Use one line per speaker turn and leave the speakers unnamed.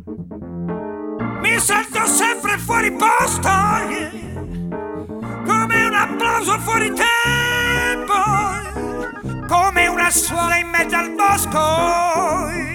Mi sento sempre fuori posto, yeah. Come un applauso fuori tempo, come una suola in mezzo al bosco.